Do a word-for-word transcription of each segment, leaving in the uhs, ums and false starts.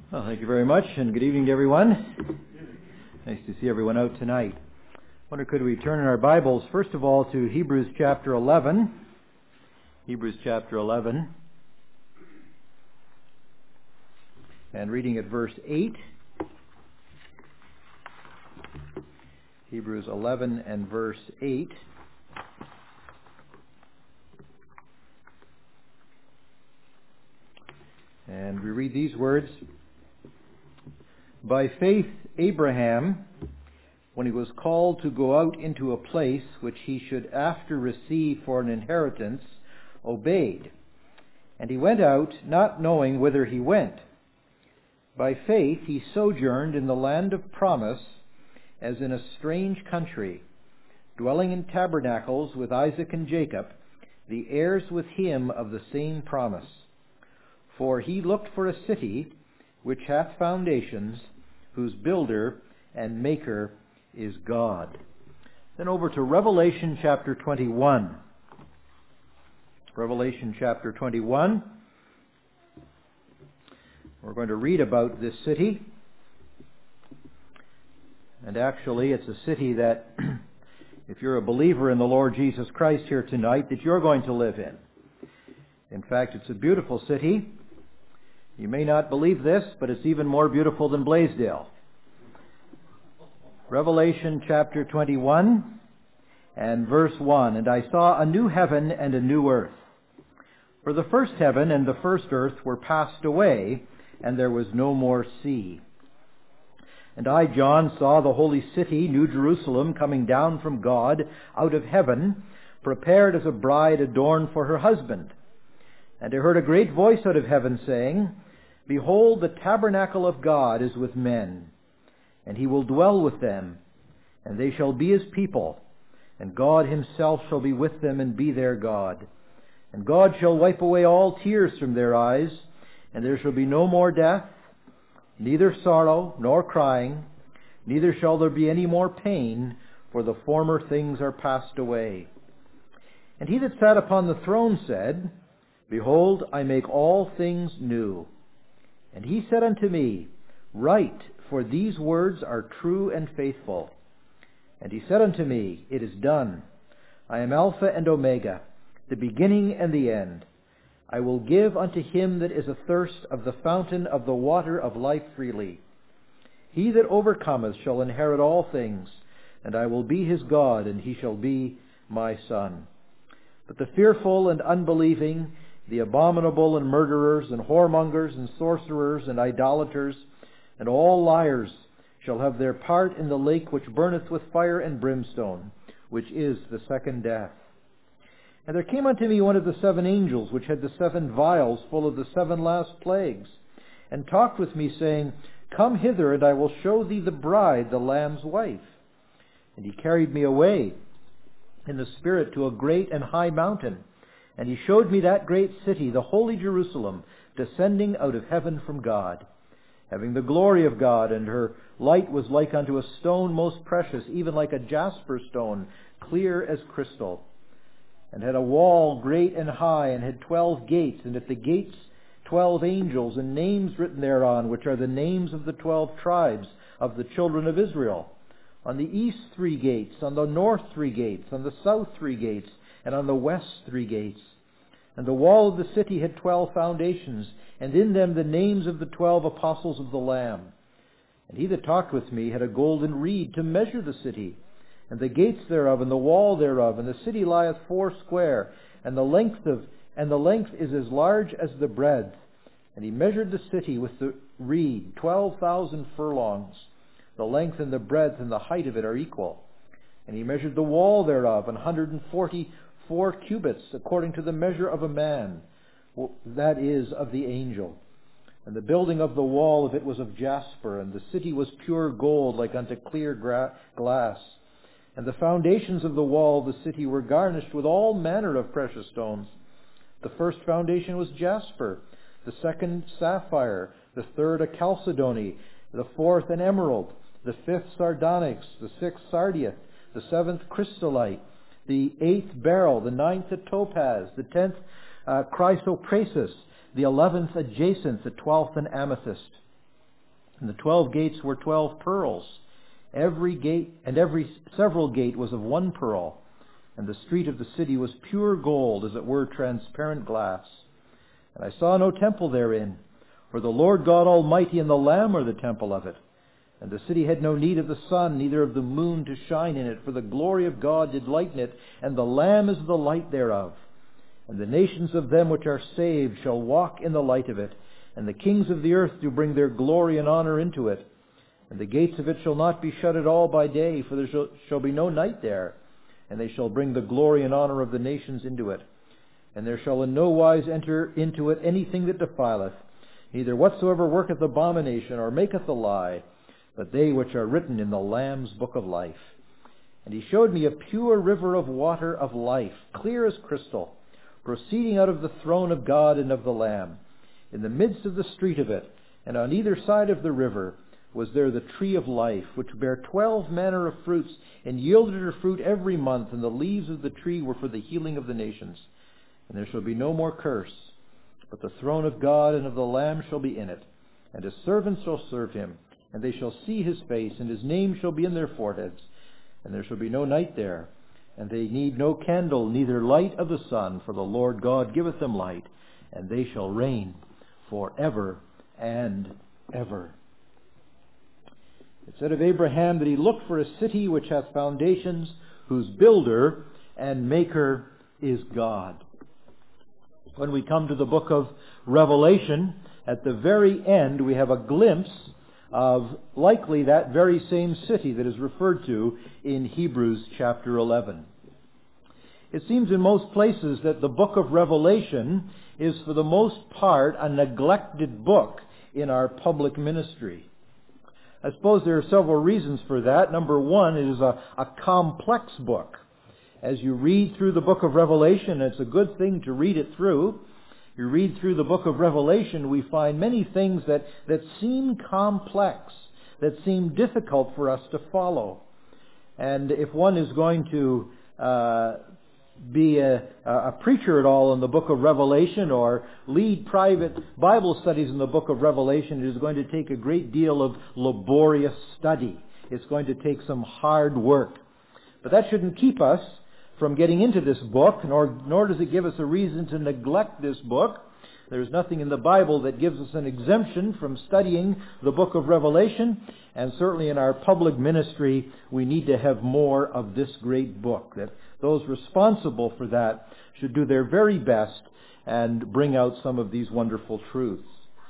Well, thank you very much, and good evening to everyone. Nice to see everyone out tonight. I wonder, could we turn in our Bibles, first of all, to Hebrews chapter eleven. Hebrews chapter eleven. And reading at verse eight. Hebrews eleven and verse eight. And we read these words. By faith Abraham, when he was called to go out into a place which he should after receive for an inheritance, obeyed. And he went out, not knowing whither he went. By faith he sojourned in the land of promise, as in a strange country, dwelling in tabernacles with Isaac and Jacob, the heirs with him of the same promise. For he looked for a city which hath foundations, whose builder and maker is God. Then over to Revelation chapter twenty-one. Revelation chapter twenty-one. We're going to read about this city. And actually, it's a city that, if you're a believer in the Lord Jesus Christ here tonight, that you're going to live in. In fact, it's a beautiful city. You may not believe this, but it's even more beautiful than Blaisdell. Revelation chapter twenty-one and verse one. And I saw a new heaven and a new earth. For the first heaven and the first earth were passed away, and there was no more sea. And I, John, saw the holy city, New Jerusalem, coming down from God out of heaven, prepared as a bride adorned for her husband. And I heard a great voice out of heaven saying, Behold, the tabernacle of God is with men, and he will dwell with them, and they shall be his people, and God himself shall be with them and be their God. And God shall wipe away all tears from their eyes, and there shall be no more death, neither sorrow nor crying, neither shall there be any more pain, for the former things are passed away. And he that sat upon the throne said, Behold, I make all things new. And he said unto me, Write, for these words are true and faithful. And he said unto me, It is done. I am Alpha and Omega, the beginning and the end. I will give unto him that is athirst of the fountain of the water of life freely. He that overcometh shall inherit all things, and I will be his God, and he shall be my son. But the fearful and unbelieving, the abominable and murderers and whoremongers and sorcerers and idolaters and all liars shall have their part in the lake which burneth with fire and brimstone, which is the second death. And there came unto me one of the seven angels, which had the seven vials full of the seven last plagues, and talked with me, saying, Come hither, and I will show thee the bride, the Lamb's wife. And he carried me away in the Spirit to a great and high mountain, and he showed me that great city, the holy Jerusalem, descending out of heaven from God, having the glory of God, and her light was like unto a stone most precious, even like a jasper stone, clear as crystal, and had a wall great and high, and had twelve gates, and at the gates twelve angels, and names written thereon, which are the names of the twelve tribes of the children of Israel. On the east three gates, on the north three gates, on the south three gates, and on the west three gates. And the wall of the city had twelve foundations, and in them the names of the twelve apostles of the Lamb. And he that talked with me had a golden reed to measure the city, and the gates thereof, and the wall thereof, and the city lieth four square, and the length of and the length is as large as the breadth. And he measured the city with the reed, twelve thousand furlongs. The length and the breadth and the height of it are equal. And he measured the wall thereof, an hundred and forty-four cubits, according to the measure of a man, that is, of the angel. And the building of the wall of it was of jasper, and the city was pure gold, like unto clear gra- glass. And the foundations of the wall of the city were garnished with all manner of precious stones. The first foundation was jasper, the second sapphire, the third a chalcedony, the fourth an emerald, the fifth sardonyx, the sixth sardius, the seventh crystolite, the eighth beryl, the ninth a topaz, the tenth uh, chrysoprasus, the eleventh a jacinth, the twelfth an amethyst. And the twelve gates were twelve pearls. Every gate and every several gate was of one pearl. And the street of the city was pure gold, as it were transparent glass. And I saw no temple therein, for the Lord God Almighty and the Lamb are the temple of it. And the city had no need of the sun, neither of the moon to shine in it, for the glory of God did lighten it, and the Lamb is the light thereof. And the nations of them which are saved shall walk in the light of it, and the kings of the earth do bring their glory and honor into it. And the gates of it shall not be shut at all by day, for there shall, shall be no night there. And they shall bring the glory and honor of the nations into it. And there shall in no wise enter into it anything that defileth, neither whatsoever worketh abomination or maketh a lie, but they which are written in the Lamb's book of life. And he showed me a pure river of water of life, clear as crystal, proceeding out of the throne of God and of the Lamb. In the midst of the street of it, and on either side of the river, was there the tree of life, which bare twelve manner of fruits, and yielded her fruit every month, and the leaves of the tree were for the healing of the nations. And there shall be no more curse, but the throne of God and of the Lamb shall be in it, and his servants shall serve him, and they shall see his face, and his name shall be in their foreheads. And there shall be no night there, and they need no candle, neither light of the sun, for the Lord God giveth them light, and they shall reign for ever and ever. It said of Abraham that he looked for a city which hath foundations, whose builder and maker is God. When we come to the book of Revelation, at the very end we have a glimpse of likely that very same city that is referred to in Hebrews chapter eleven. It seems in most places that the book of Revelation is for the most part a neglected book in our public ministry. I suppose there are several reasons for that. Number one, it is a, a complex book. As you read through the book of Revelation, it's a good thing to read it through. You read through the book of Revelation, we find many things that, that seem complex, that seem difficult for us to follow. And if one is going to uh, be a, a preacher at all in the book of Revelation or lead private Bible studies in the book of Revelation, it is going to take a great deal of laborious study. It's going to take some hard work. But that shouldn't keep us from getting into this book, nor, nor does it give us a reason to neglect this book. There's nothing in the Bible that gives us an exemption from studying the book of Revelation, and certainly in our public ministry we need to have more of this great book, that those responsible for that should do their very best and bring out some of these wonderful truths.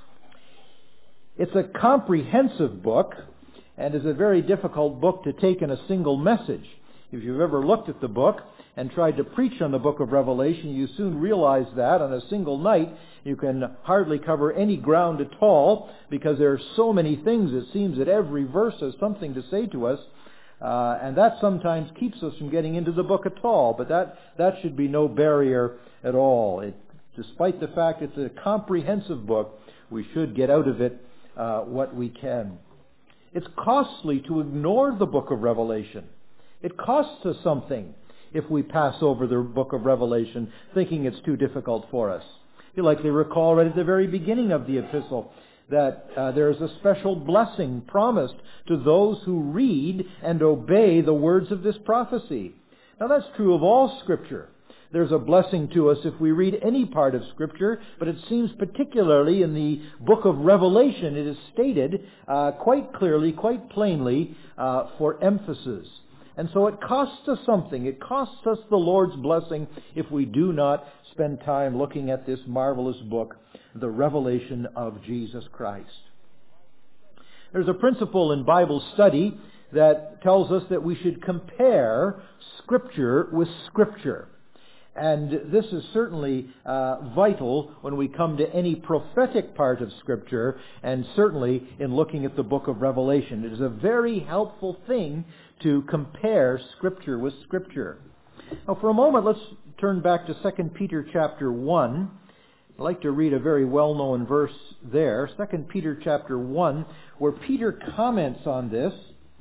It's a comprehensive book and is a very difficult book to take in a single message. If you've ever looked at the book and tried to preach on the book of Revelation, you soon realize that on a single night you can hardly cover any ground at all, because there are so many things. It seems that every verse has something to say to us, uh, and that sometimes keeps us from getting into the book at all. But that, that should be no barrier at all. It, despite the fact it's a comprehensive book, we should get out of it uh, what we can. It's costly to ignore the book of Revelation. It costs us something if we pass over the book of Revelation thinking it's too difficult for us. You likely recall right at the very beginning of the epistle that uh, there is a special blessing promised to those who read and obey the words of this prophecy. Now that's true of all Scripture. There's a blessing to us if we read any part of Scripture, but it seems particularly in the book of Revelation it is stated uh, quite clearly, quite plainly, uh, for emphasis. And so it costs us something. It costs us the Lord's blessing if we do not spend time looking at this marvelous book, the revelation of Jesus Christ. There's a principle in Bible study that tells us that we should compare Scripture with Scripture. And this is certainly uh, vital when we come to any prophetic part of Scripture, and certainly in looking at the book of Revelation. It is a very helpful thing to compare Scripture with Scripture. Now, for a moment, let's turn back to Second Peter chapter one. I'd like to read a very well-known verse there, Second Peter chapter one, where Peter comments on this.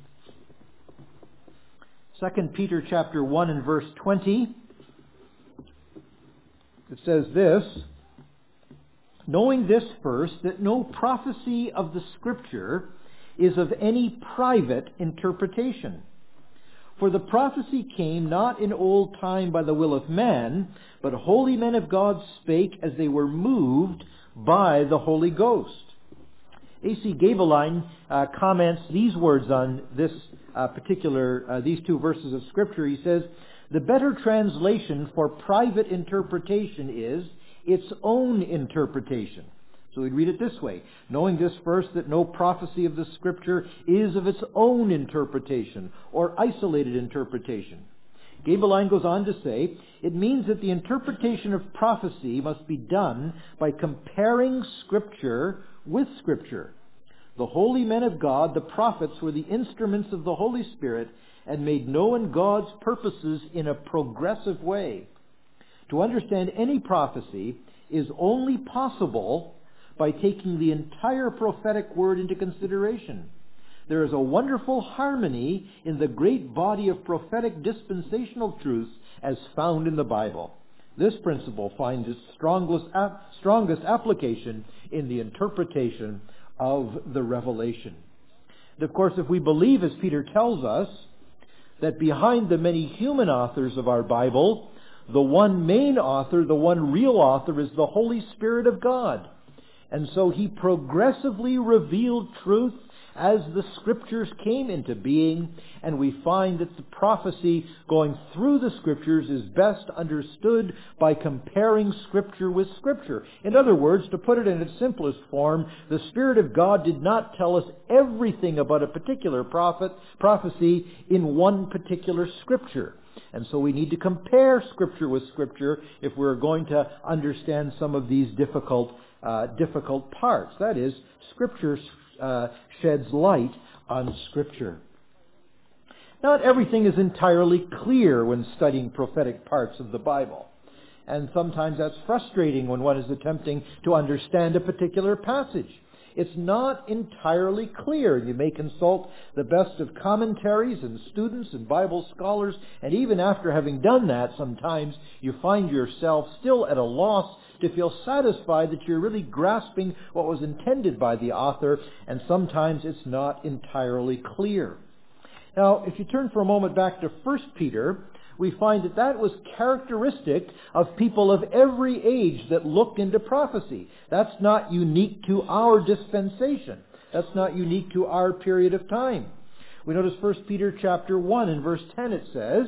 Second Peter chapter one and verse twenty. It says this: knowing this first, that no prophecy of the Scripture is of any private interpretation. For the prophecy came not in old time by the will of man, but holy men of God spake as they were moved by the Holy Ghost. A C Gabeline uh, comments these words on this uh, particular, uh, these two verses of Scripture. He says, the better translation for private interpretation is its own interpretation. So we'd read it this way, knowing this first, that no prophecy of the Scripture is of its own interpretation or isolated interpretation. Gabeline goes on to say, it means that the interpretation of prophecy must be done by comparing Scripture with Scripture. The holy men of God, the prophets, were the instruments of the Holy Spirit and made known God's purposes in a progressive way. To understand any prophecy is only possible by taking the entire prophetic word into consideration. There is a wonderful harmony in the great body of prophetic dispensational truths as found in the Bible. This principle finds its strongest, strongest application in the interpretation of the revelation. And of course, if we believe, as Peter tells us, that behind the many human authors of our Bible, the one main author, the one real author, is the Holy Spirit of God. And so he progressively revealed truth as the Scriptures came into being, and we find that the prophecy going through the Scriptures is best understood by comparing Scripture with Scripture. In other words, to put it in its simplest form, the Spirit of God did not tell us everything about a particular prophet, prophecy in one particular Scripture. And so we need to compare Scripture with Scripture if we're going to understand some of these difficult uh, difficult parts. That is, Scripture uh, sheds light on Scripture. Not everything is entirely clear when studying prophetic parts of the Bible. And sometimes that's frustrating when one is attempting to understand a particular passage. It's not entirely clear. You may consult the best of commentaries and students and Bible scholars, and even after having done that, sometimes you find yourself still at a loss to feel satisfied that you're really grasping what was intended by the author, and sometimes it's not entirely clear. Now, if you turn for a moment back to First Peter, we find that that was characteristic of people of every age that looked into prophecy. That's not unique to our dispensation. That's not unique to our period of time. We notice First Peter chapter one and verse ten, it says,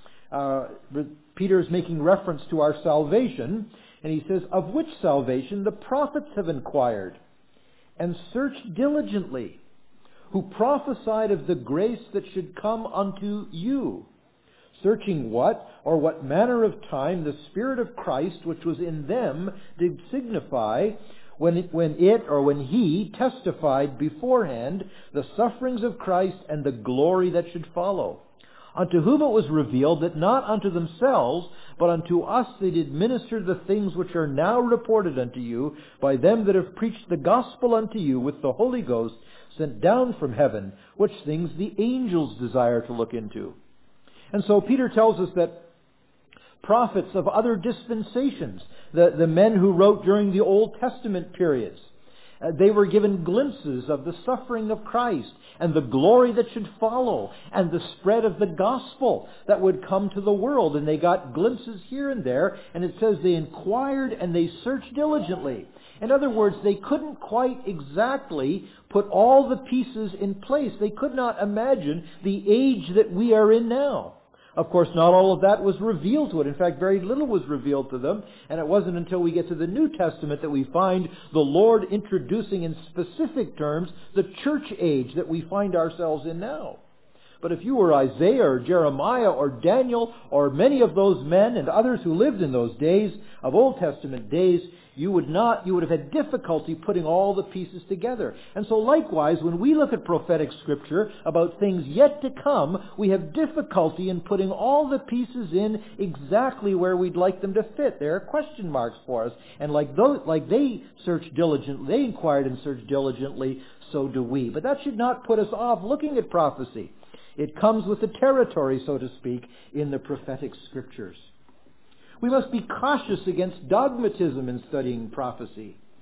uh, Peter is making reference to our salvation, and he says, of which salvation the prophets have inquired and searched diligently, who prophesied of the grace that should come unto you, searching what or what manner of time the Spirit of Christ which was in them did signify when it, when it or when he testified beforehand the sufferings of Christ and the glory that should follow. Unto whom it was revealed that not unto themselves, but unto us they did minister the things which are now reported unto you by them that have preached the gospel unto you with the Holy Ghost sent down from heaven, which things the angels desire to look into. And so Peter tells us that prophets of other dispensations, the, the men who wrote during the Old Testament periods, uh, they were given glimpses of the suffering of Christ and the glory that should follow and the spread of the gospel that would come to the world. And they got glimpses here and there, and it says they inquired and they searched diligently. In other words, they couldn't quite exactly put all the pieces in place. They could not imagine the age that we are in now. Of course, not all of that was revealed to it. In fact, very little was revealed to them. And it wasn't until we get to the New Testament that we find the Lord introducing in specific terms the church age that we find ourselves in now. But if you were Isaiah or Jeremiah or Daniel or many of those men and others who lived in those days of Old Testament days, you would not, you would have had difficulty putting all the pieces together. And so likewise, when we look at prophetic scripture about things yet to come, we have difficulty in putting all the pieces in exactly where we'd like them to fit. There are question marks for us. And like those, like they searched diligently, they inquired and searched diligently, so do we. But that should not put us off looking at prophecy. It comes with the territory, so to speak, in the prophetic scriptures. We must be cautious against dogmatism in studying prophecy.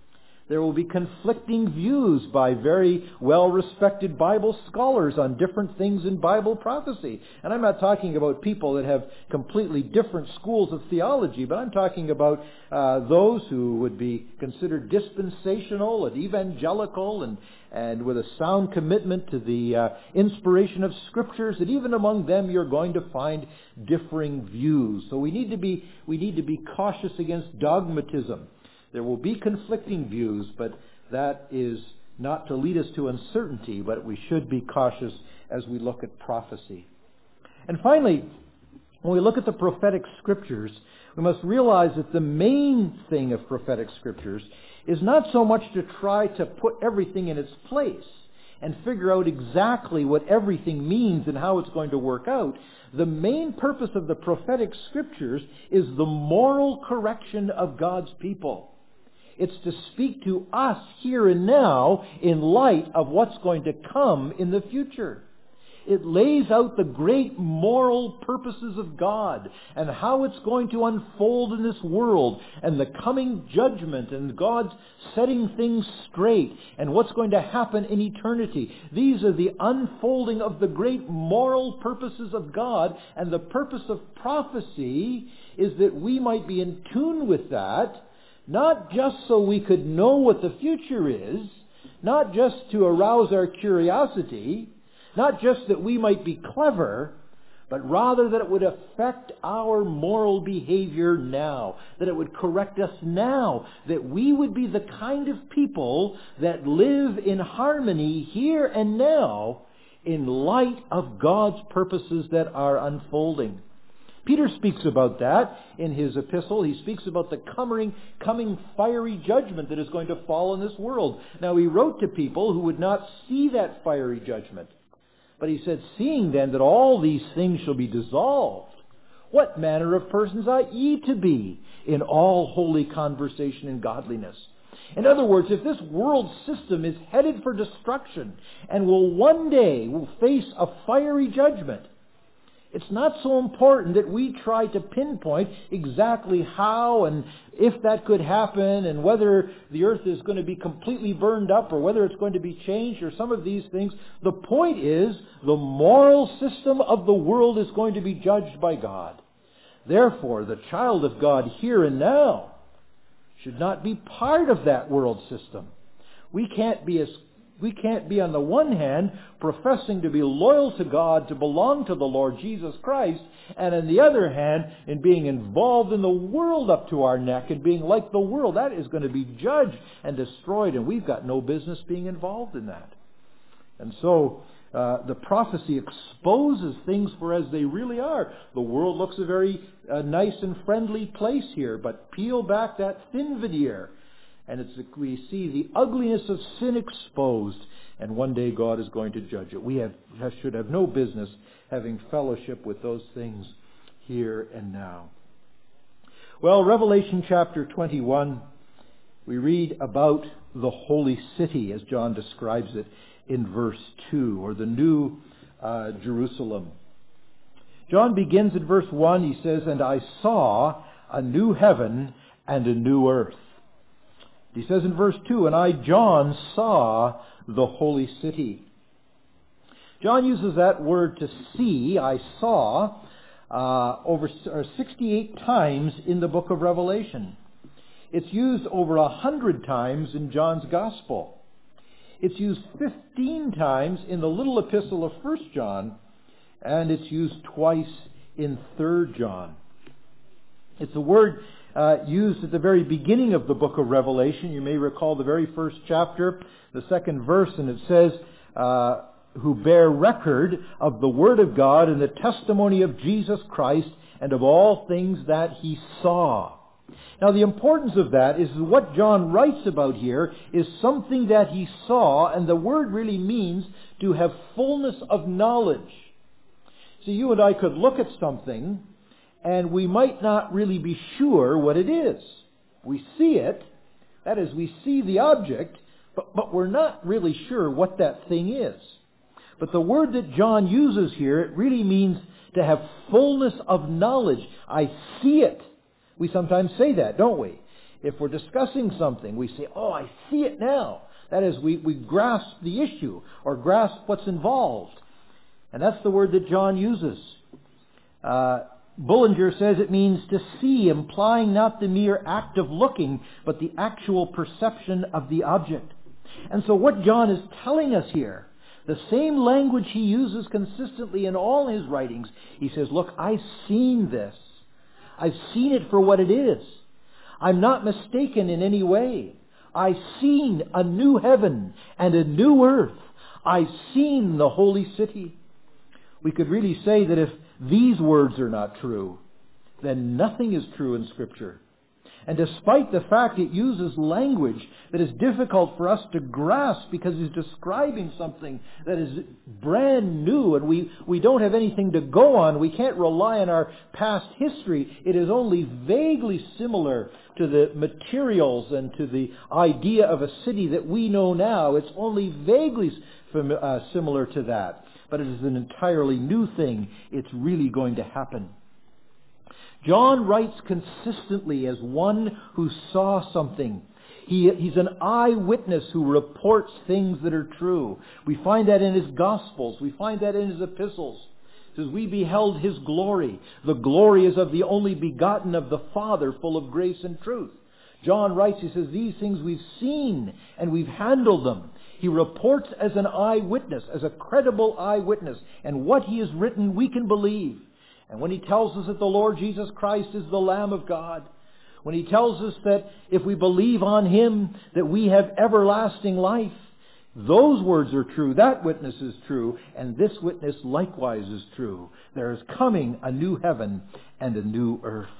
There will be conflicting views by very well-respected Bible scholars on different things in Bible prophecy. And I'm not talking about people that have completely different schools of theology, but I'm talking about uh, those who would be considered dispensational and evangelical and, and with a sound commitment to the uh, inspiration of Scriptures. And even among them you're going to find differing views. So we need to be, we need to be cautious against dogmatism. There will be conflicting views, but that is not to lead us to uncertainty, but we should be cautious as we look at prophecy. And finally, when we look at the prophetic scriptures, we must realize that the main thing of prophetic scriptures is not so much to try to put everything in its place and figure out exactly what everything means and how it's going to work out. The main purpose of the prophetic scriptures is the moral correction of God's people. It's to speak to us here and now in light of what's going to come in the future. It lays out the great moral purposes of God and how it's going to unfold in this world and the coming judgment and God's setting things straight and what's going to happen in eternity. These are the unfolding of the great moral purposes of God, and the purpose of prophecy is that we might be in tune with that, not just so we could know what the future is, not just to arouse our curiosity, not just that we might be clever, but rather that it would affect our moral behavior now, that it would correct us now, that we would be the kind of people that live in harmony here and now in light of God's purposes that are unfolding. Peter speaks about that in his epistle. He speaks about the coming, coming fiery judgment that is going to fall on this world. Now, he wrote to people who would not see that fiery judgment. But he said, seeing then that all these things shall be dissolved, what manner of persons ought ye to be in all holy conversation and godliness? In other words, if this world system is headed for destruction and will one day will face a fiery judgment, it's not so important that we try to pinpoint exactly how and if that could happen and whether the earth is going to be completely burned up or whether it's going to be changed or some of these things. The point is the moral system of the world is going to be judged by God. Therefore, the child of God here and now should not be part of that world system. We can't be as We can't be, on the one hand, professing to be loyal to God, to belong to the Lord Jesus Christ, and on the other hand, in being involved in the world up to our neck and being like the world. That is going to be judged and destroyed, and we've got no business being involved in that. And so, uh, the prophecy exposes things for as they really are. The world looks a very uh, nice and friendly place here, but peel back that thin veneer, and it's, we see the ugliness of sin exposed, and one day God is going to judge it. We have, should have no business having fellowship with those things here and now. Well, Revelation chapter twenty-one, we read about the holy city, as John describes it in verse two, or the new uh, Jerusalem. John begins in verse one, he says, "And I saw a new heaven and a new earth." He says in verse two, "And I, John, saw the holy city." John uses that word to see, I saw, uh, over sixty-eight times in the book of Revelation. It's used over a hundred times in John's Gospel. It's used fifteen times in the little epistle of First John, and it's used twice in Third John. It's a word Uh, used at the very beginning of the book of Revelation. You may recall the very first chapter, the second verse, and it says, uh, who bear record of the Word of God and the testimony of Jesus Christ and of all things that he saw. Now, the importance of that is what John writes about here is something that he saw, and the word really means to have fullness of knowledge. So you and I could look at something and we might not really be sure what it is. We see it, that is, we see the object, but, but we're not really sure what that thing is. But the word that John uses here, it really means to have fullness of knowledge. I see it. We sometimes say that, don't we? If we're discussing something, we say, oh, I see it now. That is, we, we grasp the issue or grasp what's involved. And that's the word that John uses. Uh, Bullinger says it means to see, implying not the mere act of looking, but the actual perception of the object. And so what John is telling us here, the same language he uses consistently in all his writings, he says, look, I've seen this. I've seen it for what it is. I'm not mistaken in any way. I've seen a new heaven and a new earth. I've seen the holy city. We could really say that if these words are not true, then nothing is true in Scripture. And despite the fact it uses language that is difficult for us to grasp because he's describing something that is brand new and we, we don't have anything to go on, we can't rely on our past history, it is only vaguely similar to the materials and to the idea of a city that we know now. It's only vaguely fam- uh, similar to that. But it is an entirely new thing. It's really going to happen. John writes consistently as one who saw something. He, he's an eyewitness who reports things that are true. We find that in his Gospels. We find that in his epistles. It says, we beheld his glory. The glory is of the only begotten of the Father, full of grace and truth. John writes, he says, these things we've seen and we've handled them. He reports as an eyewitness, as a credible eyewitness. And what he has written, we can believe. And when he tells us that the Lord Jesus Christ is the Lamb of God, when he tells us that if we believe on him, that we have everlasting life, those words are true. That witness is true. And this witness likewise is true. There is coming a new heaven and a new earth.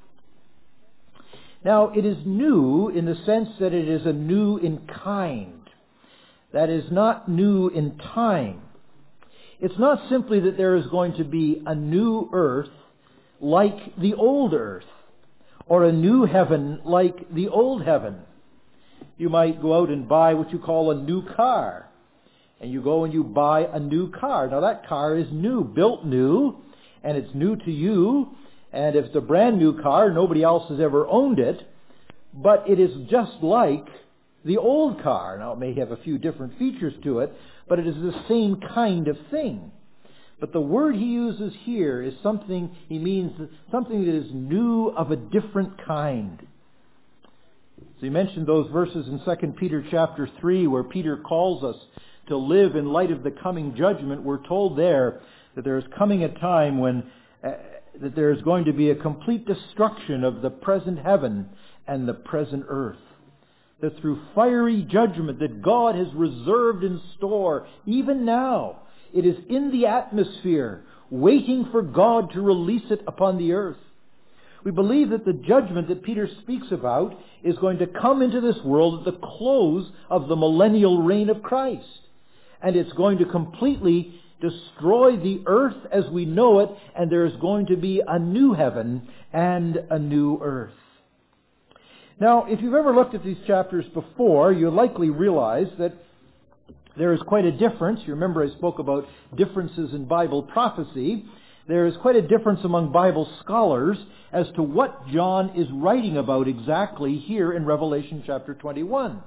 Now, it is new in the sense that it is a new in kind. That is not new in time. It's not simply that there is going to be a new earth like the old earth, or a new heaven like the old heaven. You might go out and buy what you call a new car. And you go and you buy a new car. Now that car is new, built new, and it's new to you. And if it's a brand new car, nobody else has ever owned it. But it is just like the old car. Now, it may have a few different features to it, but it is the same kind of thing. But the word he uses here is something, he means something that is new of a different kind. So he mentioned those verses in Second Peter chapter three where Peter calls us to live in light of the coming judgment. We're told there that there is coming a time when uh, that there is going to be a complete destruction of the present heaven and the present earth. That through fiery judgment that God has reserved in store, even now, it is in the atmosphere, waiting for God to release it upon the earth. We believe that the judgment that Peter speaks about is going to come into this world at the close of the millennial reign of Christ. And it's going to completely destroy the earth as we know it, and there is going to be a new heaven and a new earth. Now, if you've ever looked at these chapters before, you'll likely realize that there is quite a difference. You remember I spoke about differences in Bible prophecy. There is quite a difference among Bible scholars as to what John is writing about exactly here in Revelation chapter twenty-one.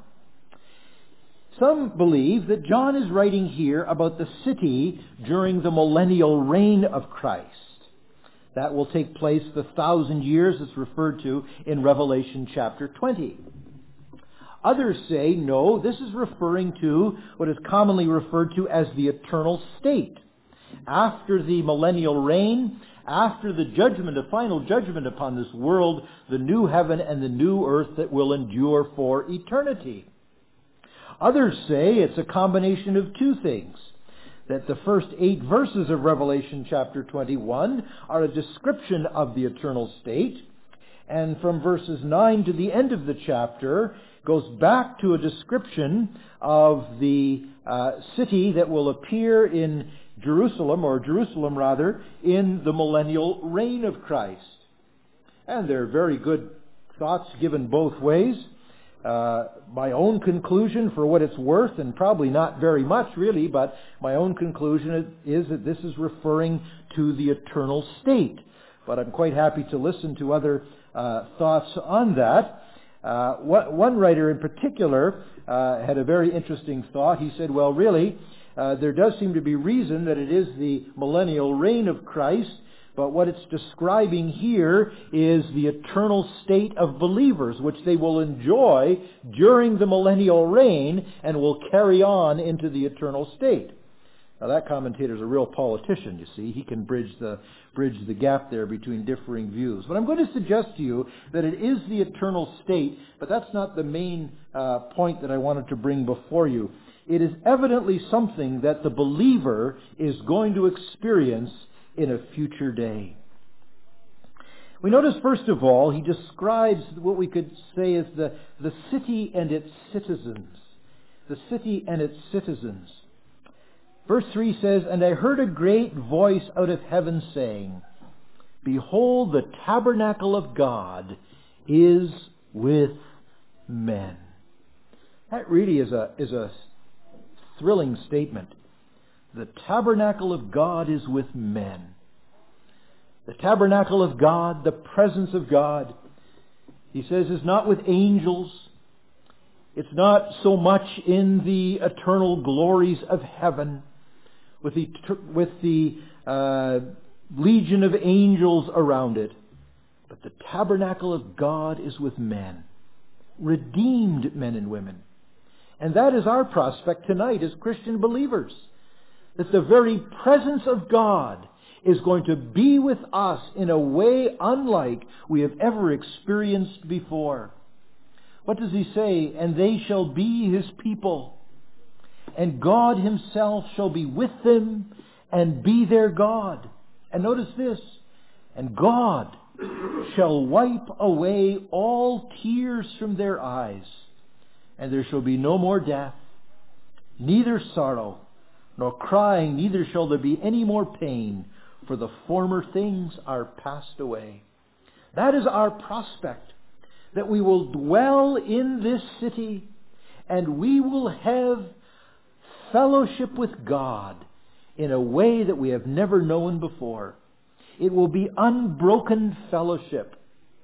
Some believe that John is writing here about the city during the millennial reign of Christ. That will take place the thousand years it's referred to in Revelation chapter twenty. Others say, no, this is referring to what is commonly referred to as the eternal state. After the millennial reign, after the judgment, the final judgment upon this world, the new heaven and the new earth that will endure for eternity. Others say it's a combination of two things. That the first eight verses of Revelation chapter twenty-one are a description of the eternal state. And from verses nine to the end of the chapter goes back to a description of the uh, city that will appear in Jerusalem, or Jerusalem rather, in the millennial reign of Christ. And there are very good thoughts given both ways. Uh, my own conclusion, for what it's worth, and probably not very much really, but my own conclusion is that this is referring to the eternal state. But I'm quite happy to listen to other uh, thoughts on that. Uh, one writer in particular uh, had a very interesting thought. He said, well, really, uh, there does seem to be reason that it is the millennial reign of Christ, but what it's describing here is the eternal state of believers, which they will enjoy during the millennial reign and will carry on into the eternal state. Now that commentator is a real politician, you see. He can bridge the bridge the gap there between differing views. But I'm going to suggest to you that it is the eternal state, but that's not the main uh, point that I wanted to bring before you. It is evidently something that the believer is going to experience in a future day. We notice, first of all, he describes what we could say is the, the city and its citizens. The city and its citizens. Verse three says, "And I heard a great voice out of heaven saying, Behold, the tabernacle of God is with men." That really is a, is a thrilling statement. The tabernacle of God is with men. The tabernacle of God, the presence of God, he says, is not with angels. It's not so much in the eternal glories of heaven, with the, with the uh, legion of angels around it. But the tabernacle of God is with men, redeemed men and women. And that is our prospect tonight as Christian believers. That the very presence of God is going to be with us in a way unlike we have ever experienced before. What does he say? "And they shall be his people, and God himself shall be with them and be their God." And notice this, "And God shall wipe away all tears from their eyes, and there shall be no more death, neither sorrow, nor crying, neither shall there be any more pain, for the former things are passed away." That is our prospect, that we will dwell in this city and we will have fellowship with God in a way that we have never known before. It will be unbroken fellowship.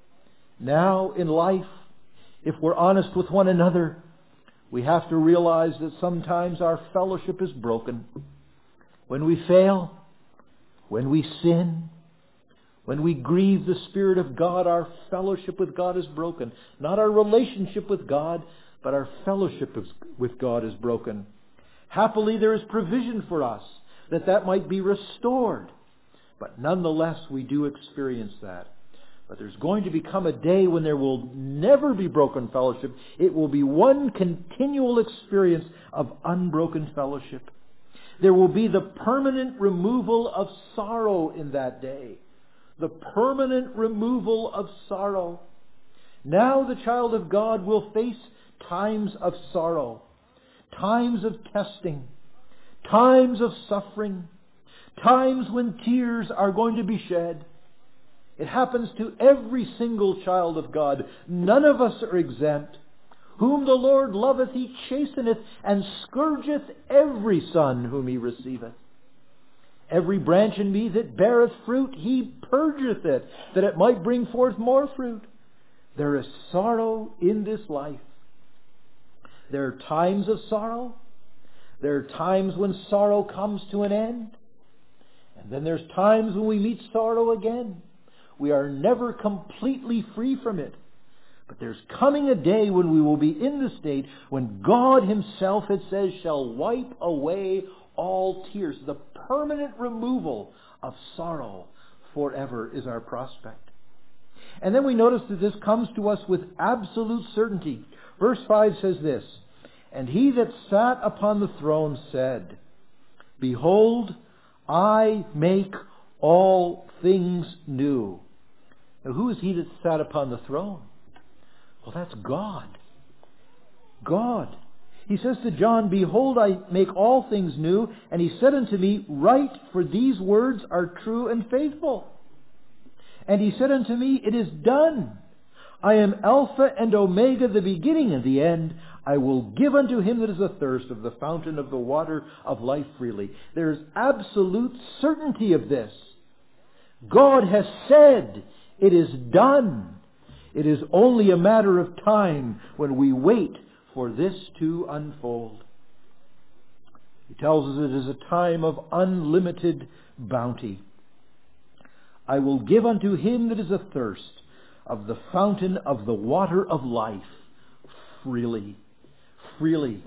Now in life, if we're honest with one another, we have to realize that sometimes our fellowship is broken. When we fail, when we sin, when we grieve the Spirit of God, our fellowship with God is broken. Not our relationship with God, but our fellowship with God is broken. Happily, there is provision for us that that might be restored. But nonetheless, we do experience that. But there's going to become a day when there will never be broken fellowship. It will be one continual experience of unbroken fellowship. There will be the permanent removal of sorrow in that day. The permanent removal of sorrow. Now the child of God will face times of sorrow, times of testing, times of suffering, times when tears are going to be shed. It happens to every single child of God. None of us are exempt. "Whom the Lord loveth, he chasteneth, and scourgeth every son whom he receiveth. Every branch in me that beareth fruit, he purgeth it, that it might bring forth more fruit." There is sorrow in this life. There are times of sorrow. There are times when sorrow comes to an end. And then there's times when we meet sorrow again. We are never completely free from it. But there's coming a day when we will be in the state when God himself, it says, shall wipe away all tears. The permanent removal of sorrow forever is our prospect. And then we notice that this comes to us with absolute certainty. Verse five says this, "And he that sat upon the throne said, Behold, I make all things new." Now who is he that sat upon the throne? Well, that's God. God. He says to John, "Behold, I make all things new." And he said unto me, "Write, for these words are true and faithful." And he said unto me, "It is done. I am Alpha and Omega, the beginning and the end. I will give unto him that is athirst of the fountain of the water of life freely." There is absolute certainty of this. God has said, it is done. It is only a matter of time when we wait for this to unfold. He tells us it is a time of unlimited bounty. I will give unto him that is athirst of the fountain of the water of life freely. Freely.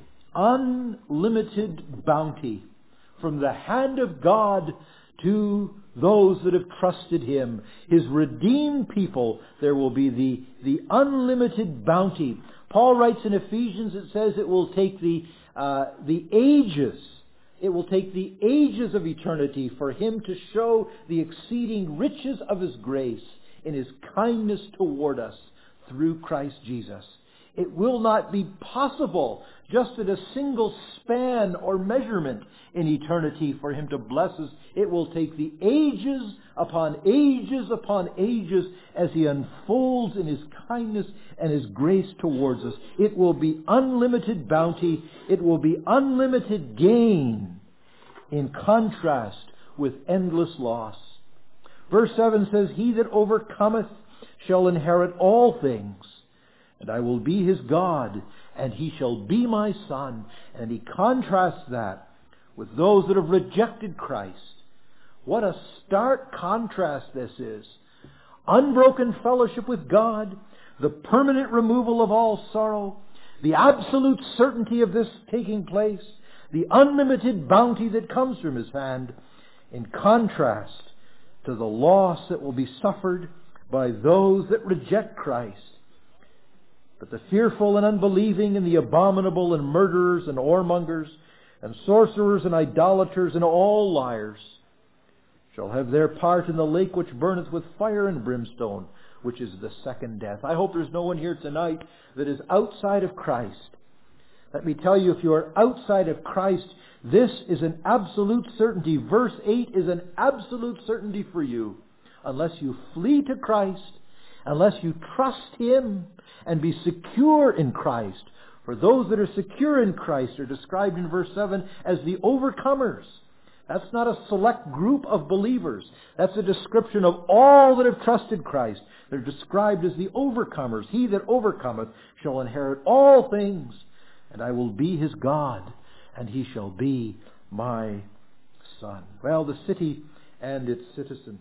Unlimited bounty from the hand of God to those that have trusted him. His redeemed people, there will be the, the unlimited bounty. Paul writes in Ephesians, it says it will take the, uh, the ages, it will take the ages of eternity for him to show the exceeding riches of his grace in his kindness toward us through Christ Jesus. It will not be possible just at a single span or measurement in eternity for him to bless us. It will take the ages upon ages upon ages as he unfolds in his kindness and his grace towards us. It will be unlimited bounty. It will be unlimited gain in contrast with endless loss. Verse seven says, He that overcometh shall inherit all things, and I will be his God, and he shall be my son. And he contrasts that with those that have rejected Christ. What a stark contrast this is. Unbroken fellowship with God, the permanent removal of all sorrow, the absolute certainty of this taking place, the unlimited bounty that comes from his hand, in contrast to the loss that will be suffered by those that reject Christ. But the fearful and unbelieving and the abominable and murderers and whoremongers and sorcerers and idolaters and all liars shall have their part in the lake which burneth with fire and brimstone, which is the second death. I hope there's no one here tonight that is outside of Christ. Let me tell you, if you are outside of Christ, this is an absolute certainty. Verse eight is an absolute certainty for you. Unless you flee to Christ, unless you trust him and be secure in Christ. For those that are secure in Christ are described in verse seven as the overcomers. That's not a select group of believers. That's a description of all that have trusted Christ. They're described as the overcomers. He that overcometh shall inherit all things, and I will be his God, and he shall be my son. Well, the city and its citizen.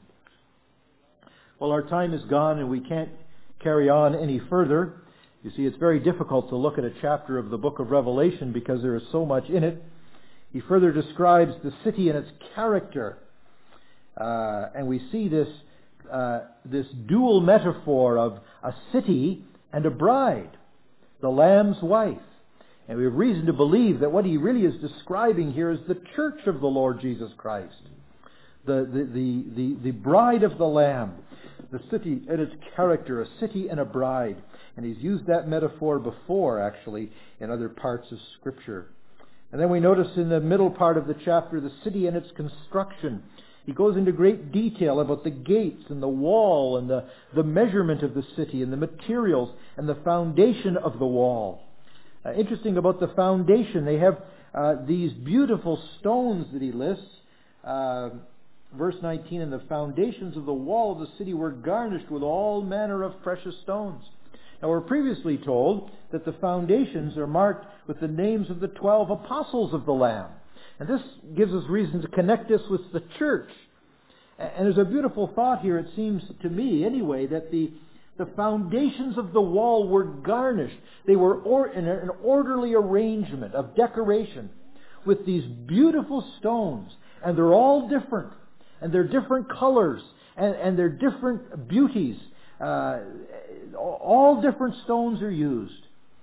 Well, our time is gone and we can't carry on any further. You see, it's very difficult to look at a chapter of the book of Revelation because there is so much in it. He further describes the city and its character. Uh, and we see this, uh, this dual metaphor of a city and a bride, the Lamb's wife. And we have reason to believe that what he really is describing here is the church of the Lord Jesus Christ. The, the, the, the, the bride of the Lamb. The city and its character, a city and a bride. And he's used that metaphor before, actually, in other parts of Scripture. And then we notice in the middle part of the chapter, the city and its construction. He goes into great detail about the gates and the wall and the, the measurement of the city and the materials and the foundation of the wall. Uh, interesting about the foundation, they have uh, these beautiful stones that he lists. Uh, verse nineteen, and the foundations of the wall of the city were garnished with all manner of precious stones. Now we're previously told that the foundations are marked with the names of the twelve apostles of the Lamb. And this gives us reason to connect this with the church. And there's a beautiful thought here, it seems to me anyway, that the, the foundations of the wall were garnished. They were or, in an orderly arrangement of decoration with these beautiful stones. And they're all different. And they're different colors. And, and they're different beauties. Uh, all different stones are used.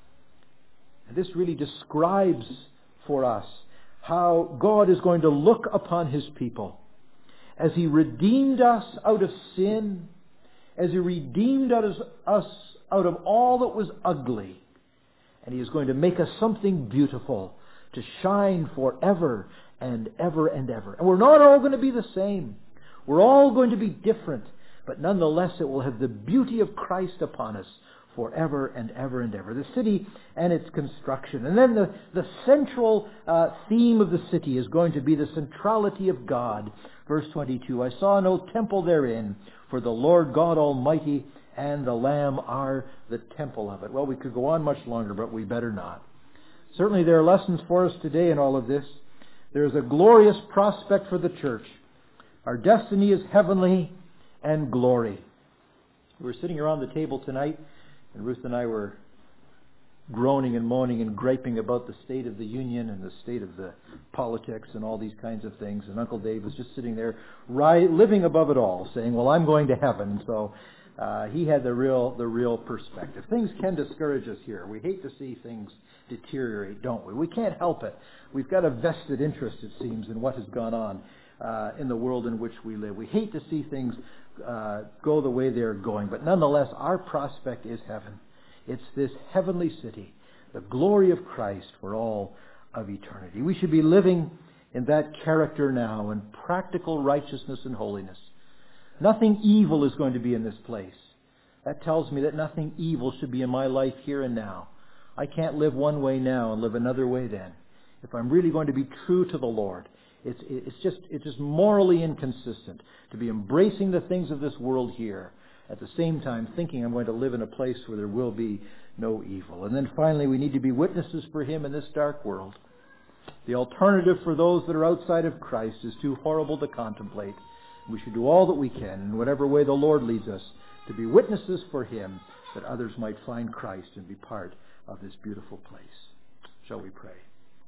And this really describes for us how God is going to look upon his people. As he redeemed us out of sin, as he redeemed us out of all that was ugly, and he is going to make us something beautiful to shine forever and ever and ever. And we're not all going to be the same. We're all going to be different, but nonetheless it will have the beauty of Christ upon us forever and ever and ever. The city and its construction. And then the, the central uh, theme of the city is going to be the centrality of God. Verse twenty-two, I saw no temple therein, for the Lord God Almighty and the Lamb are the temple of it. Well, we could go on much longer, but we better not. Certainly there are lessons for us today in all of this. There is a glorious prospect for the church. Our destiny is heavenly and glory. We were sitting around the table tonight, and Ruth and I were groaning and moaning and griping about the state of the union and the state of the politics and all these kinds of things. And Uncle Dave was just sitting there, ri- living above it all, saying, well, I'm going to heaven. And so uh, he had the real, the real perspective. Things can discourage us here. We hate to see things deteriorate, don't we? We can't help it. We've got a vested interest, it seems, in what has gone on uh, in the world in which we live. We hate to see things uh, go the way they're going. But nonetheless, our prospect is heaven. It's this heavenly city, the glory of Christ for all of eternity. We should be living in that character now, in practical righteousness and holiness. Nothing evil is going to be in this place. That tells me that nothing evil should be in my life here and now. I can't live one way now and live another way then. If I'm really going to be true to the Lord, it's, it's just it's just morally inconsistent to be embracing the things of this world here, at the same time thinking I'm going to live in a place where there will be no evil. And then finally, we need to be witnesses for Him in this dark world. The alternative for those that are outside of Christ is too horrible to contemplate. We should do all that we can, in whatever way the Lord leads us, to be witnesses for Him, that others might find Christ and be part of this beautiful place. Shall we pray?